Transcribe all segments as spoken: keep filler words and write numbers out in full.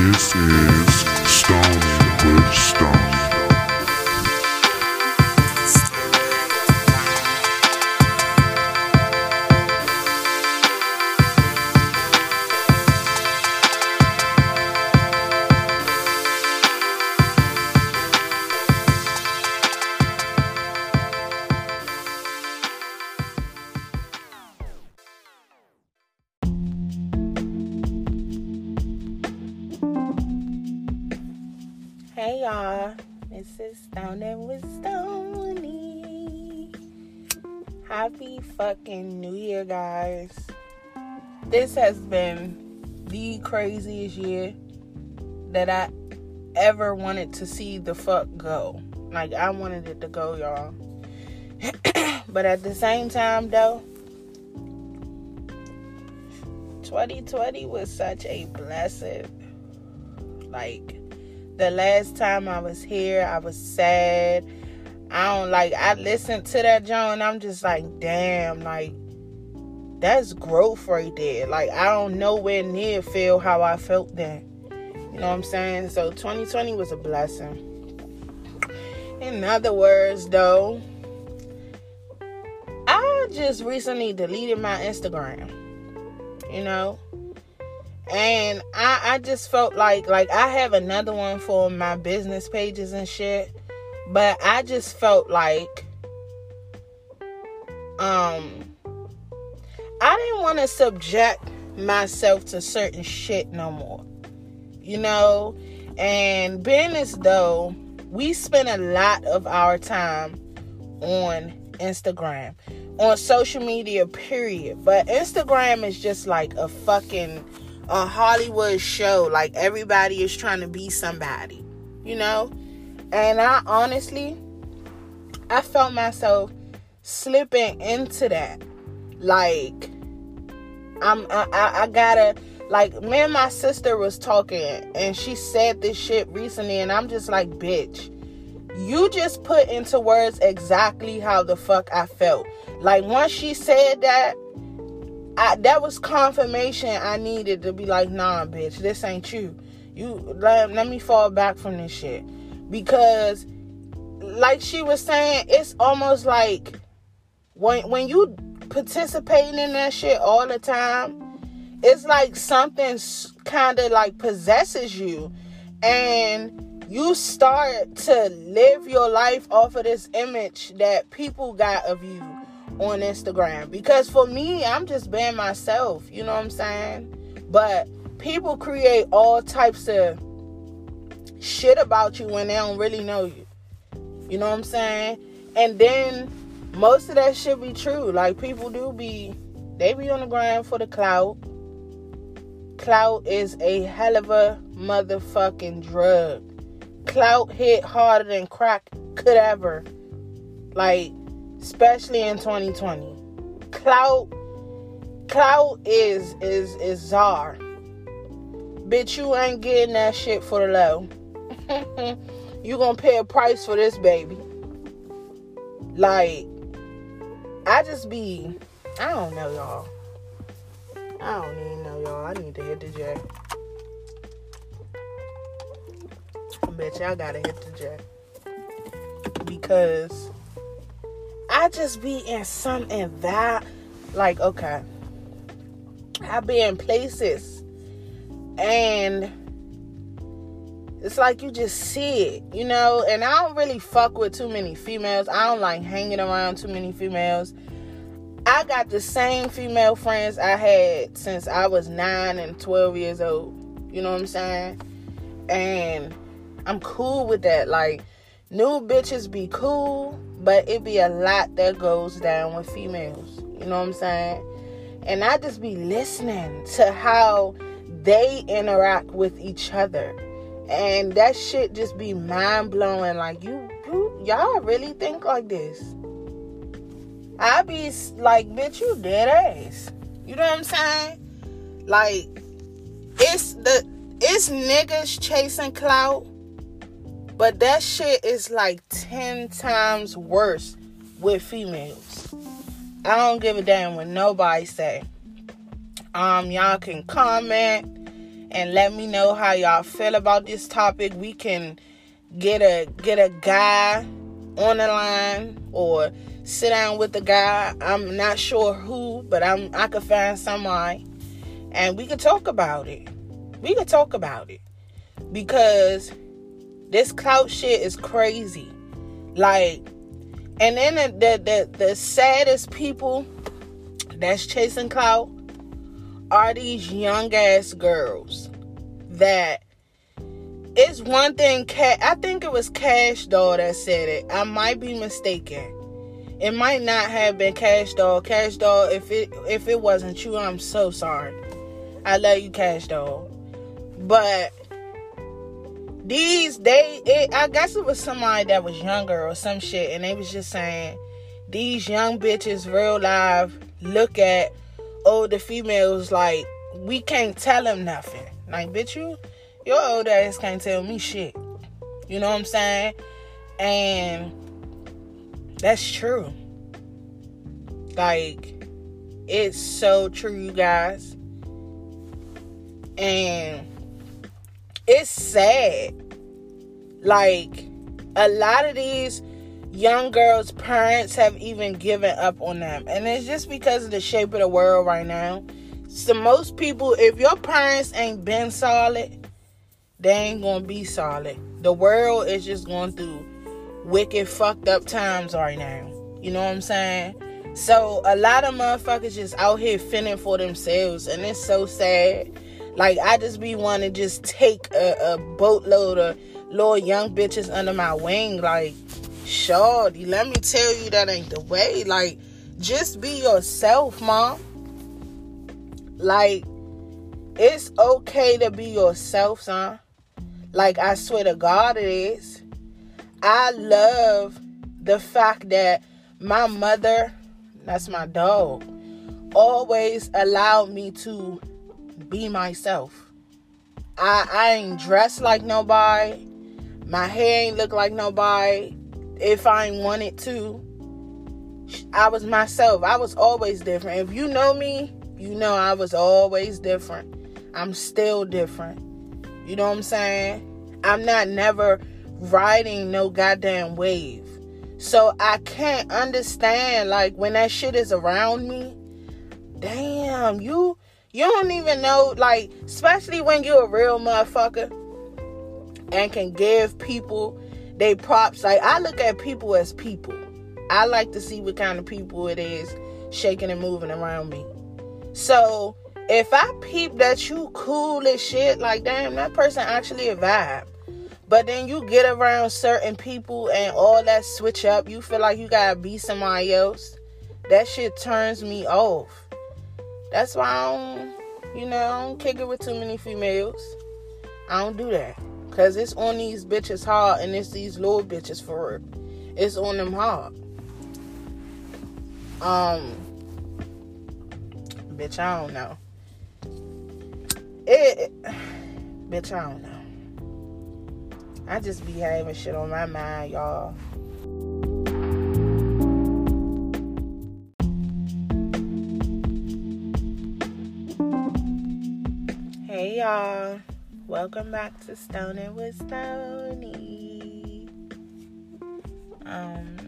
This is Stone with Stone. Hey y'all, this is Stone with Stoney. Happy fucking New Year, guys. This has been the craziest year that I ever wanted to see the fuck go. Like, I wanted it to go, y'all. But at the same time, though, twenty twenty was such a blessing. Like, the last time I was here, I was sad. I don't like, I listened to that John, and I'm just like, damn, like, that's growth right there. Like, I don't nowhere near feel how I felt then. You know what I'm saying? So twenty twenty was a blessing. In other words, though, I just recently deleted my Instagram. You know? And I, I just felt like, like, I have another one for my business pages and shit. But I just felt like, um, I didn't want to subject myself to certain shit no more. You know? And being as though we spend a lot of our time on Instagram, on social media, period. But Instagram is just like a fucking... a Hollywood show. Like, everybody is trying to be somebody, you know? And I honestly, I felt myself slipping into that. Like, I'm, I, I, I gotta, like, me and my sister was talking, and she said this shit recently, and I'm just like, bitch, you just put into words exactly how the fuck I felt. Like, once she said that, I, that was confirmation I needed to be like, nah, bitch, this ain't you. You let, let me fall back from this shit. Because, like she was saying, it's almost like when when you participating in that shit all the time, it's like something kind of like possesses you, and you start to live your life off of this image that people got of you on Instagram. Because for me, I'm just being myself, you know what I'm saying? But people create all types of shit about you when they don't really know you, you know what I'm saying? And then most of that shit be true. Like, people do be, they be on the ground for the clout. Clout is a hell of a motherfucking drug. Clout hit harder than crack could ever. Like, especially in twenty twenty. Clout, clout is, is, is czar. Bitch, you ain't getting that shit for the low. You gonna pay a price for this, baby. Like, I just be, I don't know, y'all. I don't even know, y'all. I need to hit the jack. I bet y'all gotta hit the jack. Because I just be in something that, like, okay, I be in places, and it's like you just see it, you know? And I don't really fuck with too many females. I don't like hanging around too many females. I got the same female friends I had since I was nine and twelve years old. You know what I'm saying? And I'm cool with that. Like, new bitches be cool, but it be a lot that goes down with females. You know what I'm saying? And I just be listening to how they interact with each other. And that shit just be mind-blowing. Like, you, you y'all really think like this? I be like, bitch, you dead ass. You know what I'm saying? Like, it's the, it's niggas chasing clout. But that shit is like ten times worse with females. I don't give a damn what nobody say. Um, y'all can comment and let me know how y'all feel about this topic. We can get a get a guy on the line or sit down with the guy. I'm not sure who, but I'm I could find somebody and we could talk about it. We could talk about it because this clout shit is crazy. Like, and then the the the, the saddest people that's chasing clout are these young ass girls that. It's one thing, I think it was Cash Doll that said it. I might be mistaken. It might not have been Cash Doll. Cash Doll, if it if it wasn't you, I'm so sorry. I love you, Cash Doll. But these, they, it, I guess it was somebody that was younger or some shit, and they was just saying, these young bitches real live look at older females like, we can't tell them nothing. Like, bitch, you... Your old ass can't tell me shit. You know what I'm saying? And that's true. Like, it's so true, you guys. And it's sad. Like, a lot of these young girls' parents have even given up on them. And it's just because of the shape of the world right now. So most people, if your parents ain't been solid, they ain't gonna be solid. The world is just going through wicked, fucked up times right now. You know what I'm saying? So, a lot of motherfuckers just out here fending for themselves. And it's so sad. Like, I just be wanting to just take a, a boatload of little young bitches under my wing. Like, shorty, let me tell you that ain't the way. Like, just be yourself, mom. Like, it's okay to be yourself, son. Like, I swear to God it is. I love the fact that my mother, that's my dog, always allowed me to be myself. I, I ain't dressed like nobody. My hair ain't look like nobody. If I ain't wanted to, I was myself. I was always different. If you know me, you know I was always different. I'm still different. You know what I'm saying? I'm not never riding no goddamn wave. So I can't understand, like, when that shit is around me, damn, you you don't even know, like, especially when you're a real motherfucker and can give people they props. Like, I look at people as people. I like to see what kind of people it is shaking and moving around me. So if I peep that you cool as shit, like, damn, that person actually a vibe. But then you get around certain people and all that switch up. You feel like you gotta be somebody else. That shit turns me off. That's why I don't, you know, I don't kick it with too many females. I don't do that. Because it's on these bitches hard, and it's these little bitches for it. It's on them hard. Um, bitch, I don't know. It, it, bitch, I don't know. I just be having shit on my mind, y'all. Hey, y'all. Welcome back to Stoning with Stony. Um,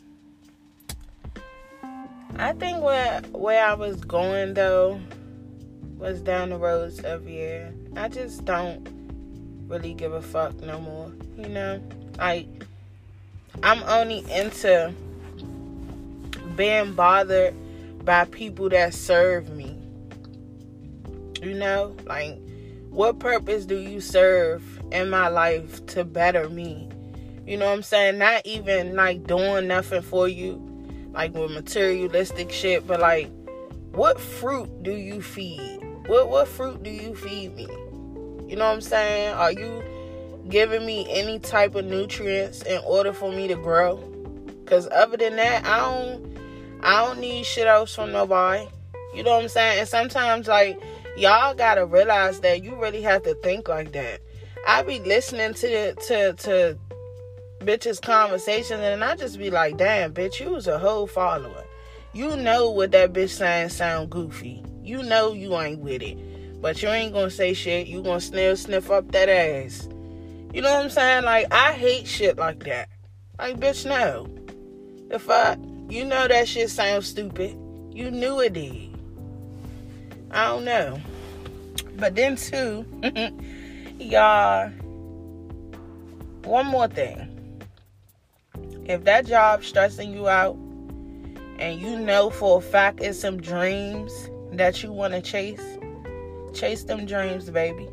I think where where I was going though was down the roads of yeah. I just don't really give a fuck no more, you know? Like, I'm only into being bothered by people that serve me. You know? Like, what purpose do you serve in my life to better me? You know what I'm saying? Not even, like, doing nothing for you, like, with materialistic shit, but, like, what fruit do you feed? What, what fruit do you feed me? You know what I'm saying? Are you giving me any type of nutrients in order for me to grow? Because other than that, I don't, I don't need shit else from nobody. You know what I'm saying? And sometimes, like, y'all gotta realize that you really have to think like that. I be listening to to to bitches' conversations, and I just be like, damn, bitch, you was a whole follower. You know what that bitch saying sound goofy. You know you ain't with it. but you ain't gonna say shit. You gonna still sniff up that ass. You know what I'm saying? Like, I hate shit like that. Like, bitch, no. The fuck? You know that shit sounds stupid. You knew it did. I don't know. But then, too, y'all, one more thing. If that job's stressing you out, and you know for a fact it's some dreams that you want to chase, chase them dreams, baby.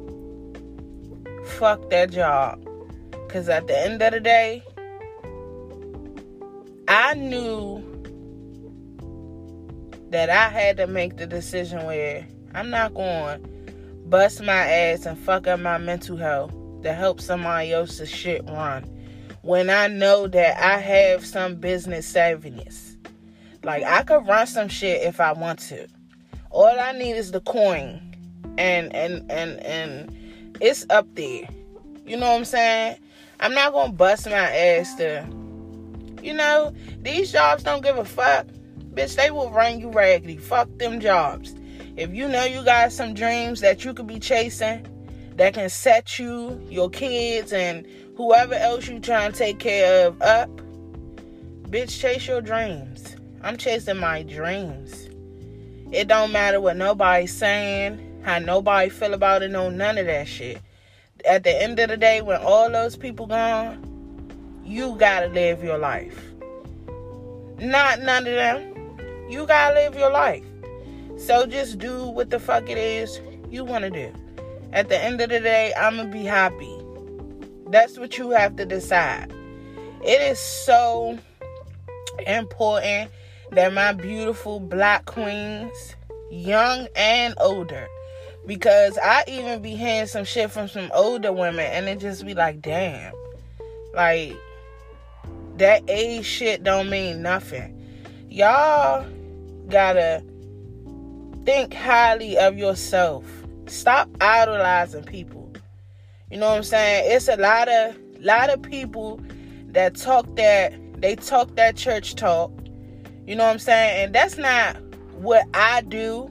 Fuck that job. Because at the end of the day, I knew that I had to make the decision where I'm not going to bust my ass and fuck up my mental health to help somebody else's shit run, when I know that I have some business savviness. Like, I could run some shit if I want to. All I need is the coin. And, and, and, and it's up there. You know what I'm saying? I'm not going to bust my ass to, you know, these jobs don't give a fuck. Bitch, they will run you raggedy. Fuck them jobs. If you know you got some dreams that you could be chasing, that can set you, your kids, and whoever else you trying to take care of up, bitch, chase your dreams. I'm chasing my dreams. It don't matter what nobody's saying, how nobody feel about it, no, none of that shit. At the end of the day, when all those people gone, you gotta live your life. Not none of them. You gotta live your life. So just do what the fuck it is you want to do. At the end of the day, I'm gonna be happy. That's what you have to decide. It is so important that my beautiful black queens, young and older, because I even be hearing some shit from some older women, and it just be like, damn, like, that age shit don't mean nothing. Y'all gotta think highly of yourself. Stop idolizing people. You know what I'm saying? It's a lot of lot of people that talk that they talk that church talk. You know what I'm saying? And that's not what I do.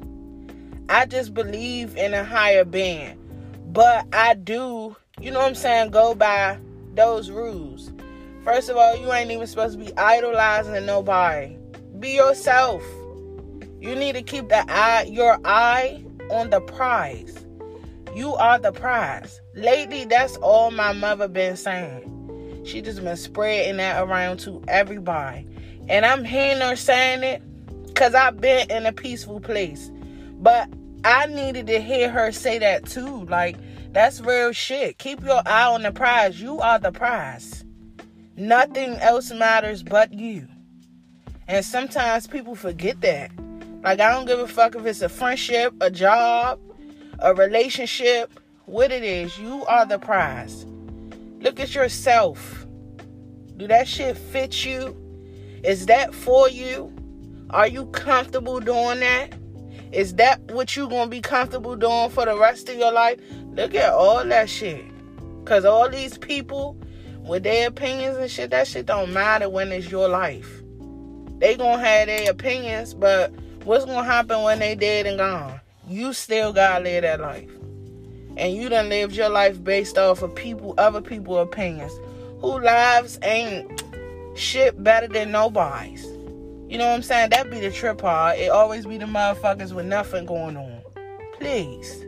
I just believe in a higher being. But I do, you know what I'm saying, go by those rules. First of all, you ain't even supposed to be idolizing nobody. Be yourself. You need to keep the eye, your eye on the prize. You are the prize. Lately, that's all my mother been saying. She just been spreading that around to everybody. And I'm hearing her saying it because I've been in a peaceful place. But I needed to hear her say that too. Like, that's real shit. Keep your eye on the prize. You are the prize. Nothing else matters but you. And sometimes people forget that. Like, I don't give a fuck if it's a friendship, a job, a relationship, what it is. You are the prize. Look at yourself. Do that shit fit you? Is that for you? Are you comfortable doing that? Is that what you gonna be comfortable doing for the rest of your life? Look at all that shit. Because all these people with their opinions and shit, that shit don't matter when it's your life. They gonna have their opinions, but what's gonna happen when they dead and gone? You still gotta live that life. And you done lived your life based off of people, other people's opinions, whose lives ain't shit better than nobody's. You know what I'm saying? That be the trip part. It always be the motherfuckers with nothing going on. Please.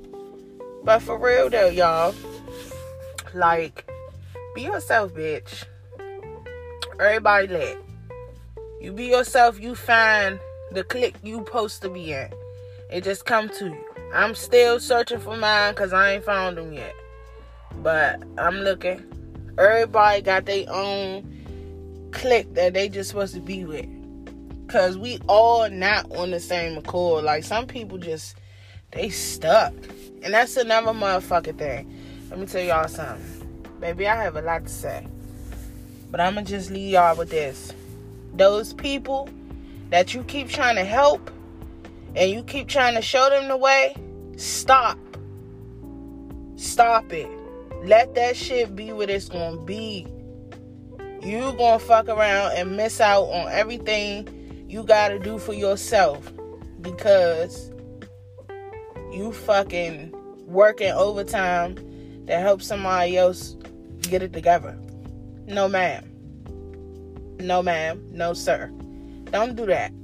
But for real though, y'all, like, be yourself, bitch. Everybody lit. You be yourself, you find the clique you supposed to be in. It just come to you. I'm still searching for mine because I ain't found them yet. But I'm looking. Everybody got their own clique that they just supposed to be with. Because we all not on the same accord. Like, some people just, they stuck. And that's another motherfucking thing. Let me tell y'all something. Baby, I have a lot to say. But I'm going to just leave y'all with this. Those people that you keep trying to help and you keep trying to show them the way, stop. Stop it. Let that shit be what it's going to be. You going to fuck around and miss out on everything you got to do for yourself because you fucking working overtime to help somebody else get it together. No, ma'am. No, ma'am. No, sir. Don't do that.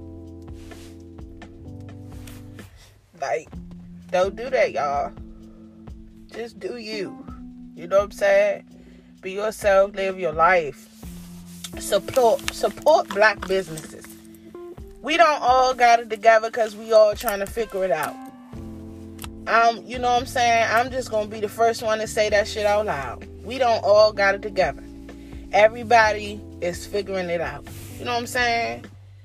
Like, don't do that, y'all. Just do you. You know what I'm saying? Be yourself. Live your life. Support, support black businesses. We don't all got it together because we all trying to figure it out. Um, you know what I'm saying? I'm just going to be the first one to say that shit out loud. We don't all got it together. Everybody is figuring it out. You know what I'm saying?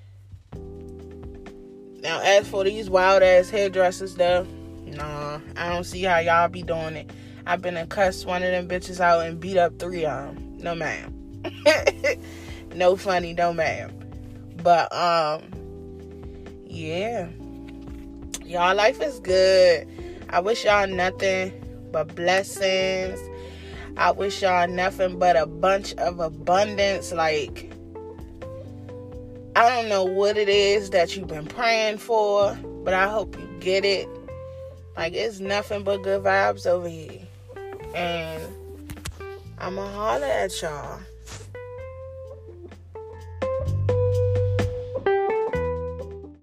Now, as for these wild-ass hairdressers, though, nah, I don't see how y'all be doing it. I've been and cussed one of them bitches out and beat up three of them. No, ma'am. No funny, no, ma'am. But, um, yeah. Y'all life is good. I wish y'all nothing but blessings. I wish y'all nothing but a bunch of abundance. Like, I don't know what it is that you've been praying for, but I hope you get it. Like, it's nothing but good vibes over here. And I'ma holler at y'all.